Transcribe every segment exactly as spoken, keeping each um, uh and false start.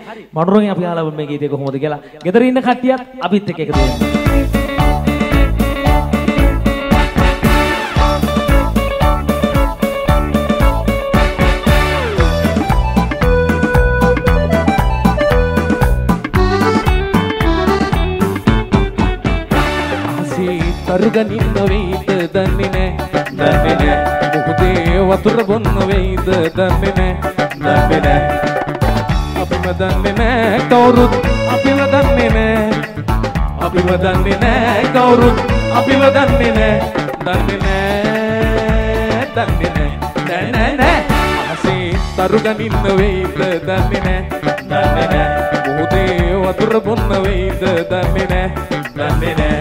මනුරගෙන් අපි අහලා මේ ගීතේ කොහොමද කියලා. ගෙදර ඉන්න කට්ටියත් අපිත් එක්ක එකතු වෙන්න. තරුගනින්න වෙයිද දන්නේ නෑ දන්නේ නෑ මොකදේ වතුර බොන්න වෙයිද දන්නේ නෑ දන්නේ නෑ අපිම දන්නේ නෑ කවුරුත් අපිව දන්නේ නෑ අපිව දන්නේ නෑ කවුරුත් අපිව දන්නේ නෑ දන්නේ නෑ දන්නේ නෑ නෑ නෑ අහසේ තරුගනින්න වෙයිද දන්නේ නෑ දන්නේ නෑ මොකදේ වතුර බොන්න වෙයිද දන්නේ නෑ දන්නේ නෑ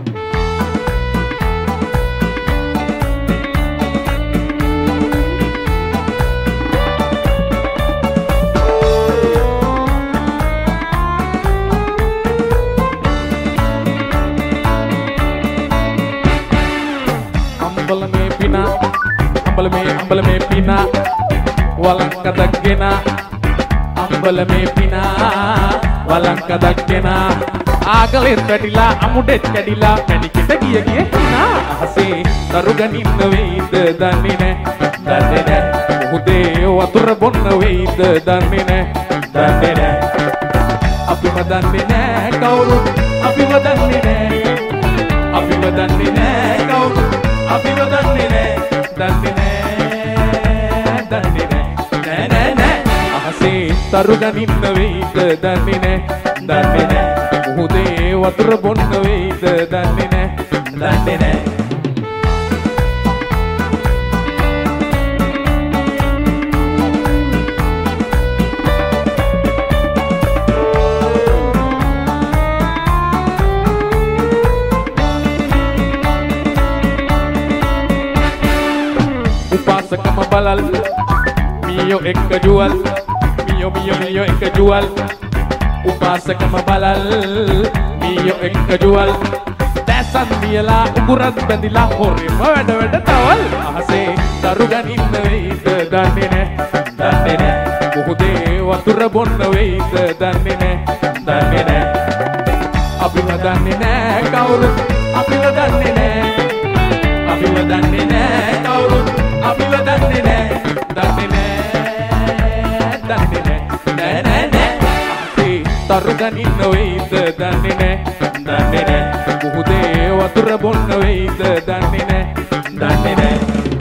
අම්බලමේ අම්බලමේ පිනා වලංක දක්ගෙන අම්බලමේ පිනා වලංක දක්ගෙන ආගලෙත් පැටිලා අමුඩෙත් කැඩිලා පැණිකිට ගිය ගිය පිනා අහසේ තරුගනින්න වෙයිද දන්නේ නෑ දන්නේ නෑ මොහොතේ වතුර බොන්න වෙයිද දන්නේ නෑ දන්නේ නෑ අපිව දන්නේ නෑ කවුරුත් අපිව දන්නේ නෑ අපිව දන්නේ නෑ කවුරුත් අපිව දන්නේ නෑ දන්නේ නෑ දන්නේ නෑ නෑ නෑ අහසේ තරුගනින්න වෙයිද දන්නේ නෑ දන්නේ නෑ මොහොතේ වතුර බොන්න වෙයිද දන්නේ නෑ දන්නේ නෑ Upasekama balal Mio ekka jual Mio mio mio ekka jual Upasekama balal Mio ekka jual Dasan diyala ukuran bandila hore Wada wada tawal Ahase taruganinna veid danne ne danne ne Muhude watura bonna veid danne ne danne ne Apiwa danne ne kawru Apiwa danne ne Apiwa danne ne kawru අපිව දන්නේ නෑ දන්නේ නෑ දන්නේ නෑ නෑ නෑ නෑ තරුගනින්න වෙයිද දන්නේ නෑ දන්නේ නෑ මුහුදේ වතුර බොන්න වෙයිද දන්නේ නෑ දන්නේ නෑ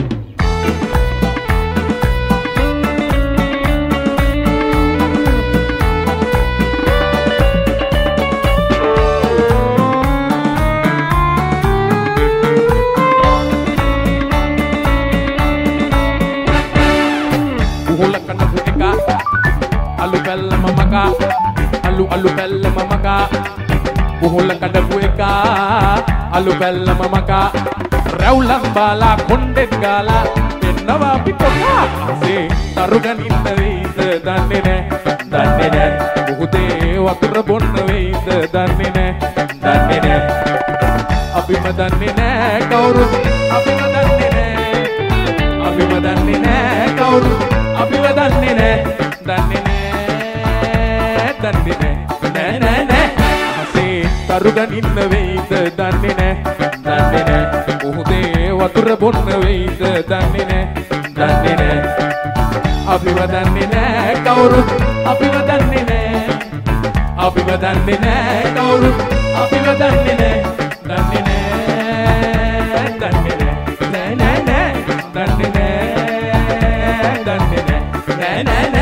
Alu bella mamaka, alu alu bella mamaka, buhula kadabu eka, alu bella mamaka, raulang bala kondet gala, ennawa pitoka, se taruganinna veid danne ne, danne ne, buhude watura bonna veid danne ne, danne ne, apima danne ne kawru, apima danne ne, apima danne ne kawru, apima danne ne, danne ne. දන්නේ නෑ නෑ නෑ අහසේ තරුගනින්න වෙයිද දන්නේ නෑ දන්නේ නෑ මුහුදේ වතුර බොන්න වෙයිද දන්නේ නෑ දන්නේ නෑ අපිව දන්නේ නෑ කවුරුත් අපිව දන්නේ නෑ අපිව දන්නේ නෑ කවුරුත් අපිව දන්නේ නෑ දන්නේ නෑ දන්නේ නෑ නෑ නෑ දන්නේ නෑ දන්නේ නෑ නෑ නෑ